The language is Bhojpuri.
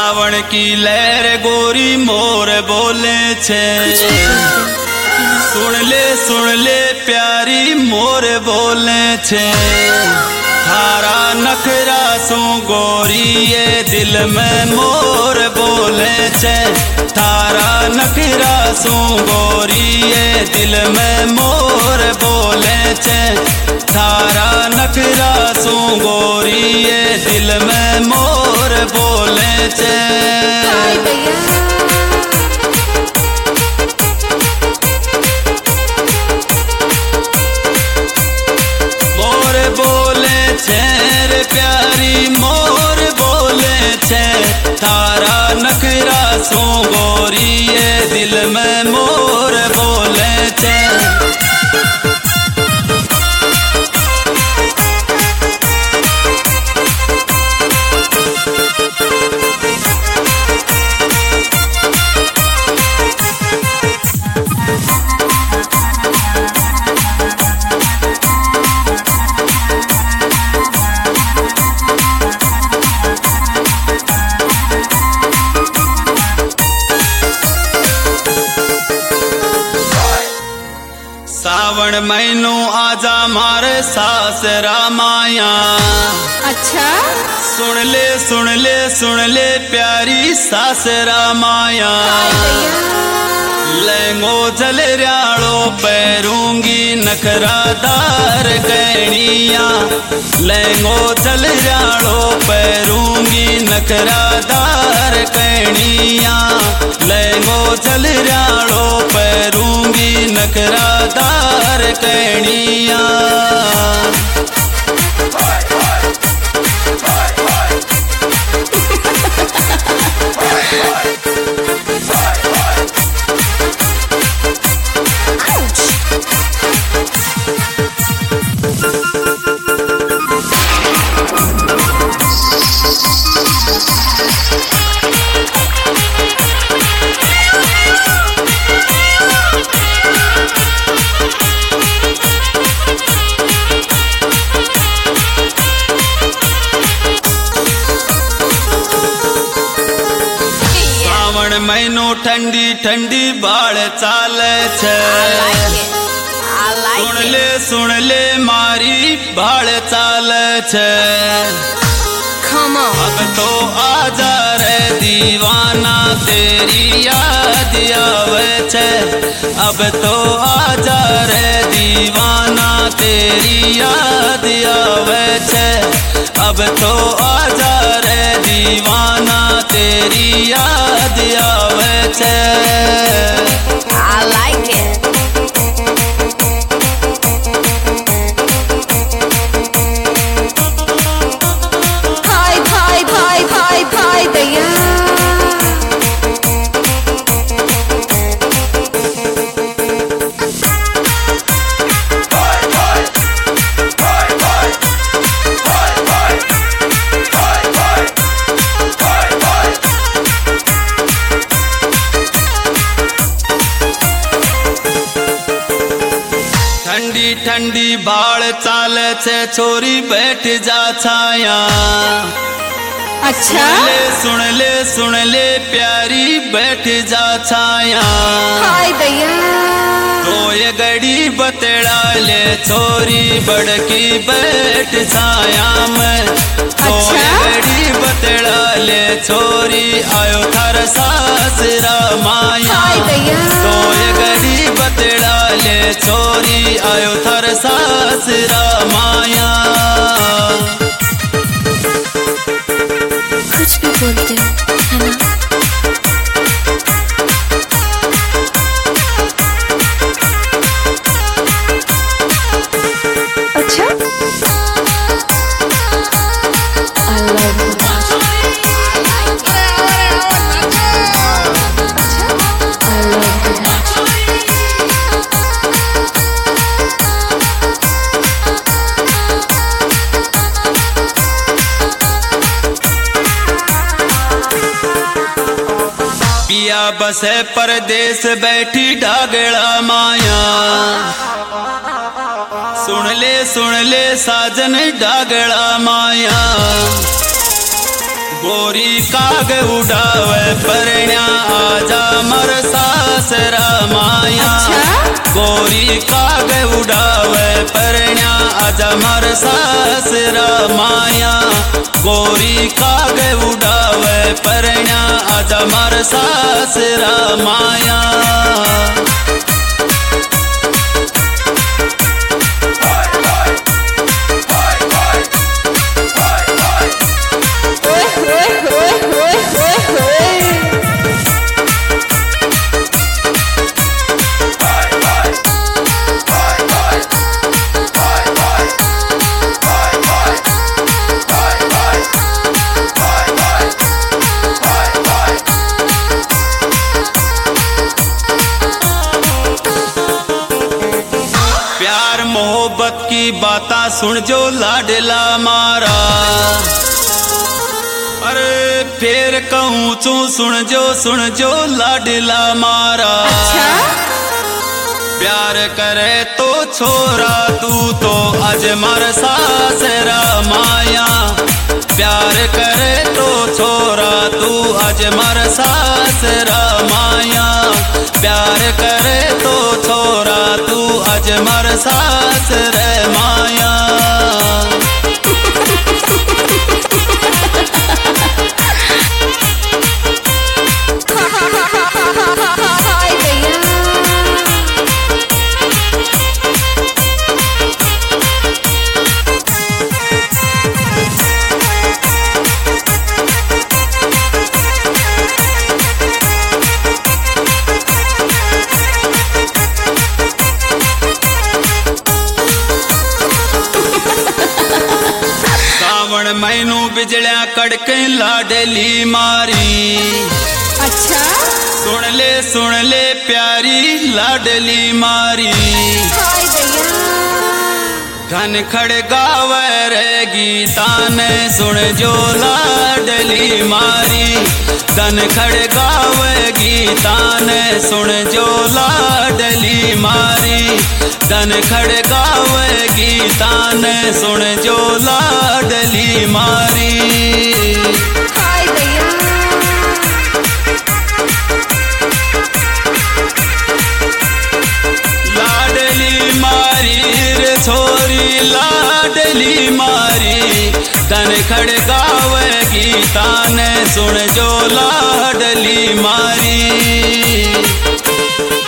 सावन की लहर गोरी मोर बोले छे, सुन ले प्यारी मोर बोले छे। थारा नखरा सू गोरी ये दिल में मोर बोले छे। थारा नखरा सू गोरी ये दिल में मोर बोले छे। थारा नखरा सू गोरी ये दिल में मोर बोले छे। मोर बोले छे रे प्यारी मोर बोले छे। थारा नखरा सू गोरी ये दिल में मोर बोले छे। सावन महीनो आजा मारे सासरा माया। अच्छा सुन ले प्यारी सासरा माया। लहंगो जलरियाड़ो पैरूंगी नखरादार गहनिया। लहंगो जलरियाड़ो पैरूंगी नखरादार गहनिया। लहंगो जलरियाड़ो पैरूंगी नखरादार गहनिया। महीनो ठंडी ठंडी बाढ़ चाले छे। सुन ले मारी बाढ़ चाले छे। अब तो आजा रे दीवाना तेरी याद आवे छे। अब तो आजा रे दीवाना तेरी याद आवे छे। अब तो आजा रे दीवाना तेरी याद आवे छे। I like it. Pie दैया। ठंडी ठंडी बाढ़ चाले छे छोरी बैठ जा छाया। अच्छा सुन ले प्यारी बैठ जा छाया। हाय दैया तो ये गड़ी बतेड़ा ले छोरी बड़की बैठ छाया में। तो ये गड़ी बतेड़ा ले छोरी आयो थार सासरा माया। तो ये गड़ी बतेड़ा ले छोरी आयो थार सासरा माया। कुछ भी बोलते हो है ना। अच्छा I love you. पिया बसे परदेस बैठी डागड़ा माया। सुन ले साजन डागड़ा माया। गोरी काग उड़ावे परण्या आजा मर सासरा माया। गोरी काग उड़ावे परण्या आजा मर सासरा माया। गोरी काग उड़ावे परण्या आजा मर सासरा माया। मोहब्बत की बाता सुन जो लाडला मारा। अरे फिर कहूँ तू सुन जो लाडला मारा। प्यार करे तो छोरा तू तो अजमर सासरा माया। प्यार करे तो छोरा तू अजमर सासरा माया। प्यार करे तो छोरा तू अजमर सासरा माया। मैनू बिजलियां कड़के लाडली मारी। अच्छा सुन ले प्यारी लाडली मारी। घन खड़गावे रे गीता ने सुन जो लाडली मारी। घन खड़गावे गीता ने सुन जो लाडली मारी। घन खड़गावे गीता ने सुन जो लाडली मारी। लाडली मारी रे छोरी लाडली मारी। घन खड़गावे गीता ने सुन जो लाडली मारी।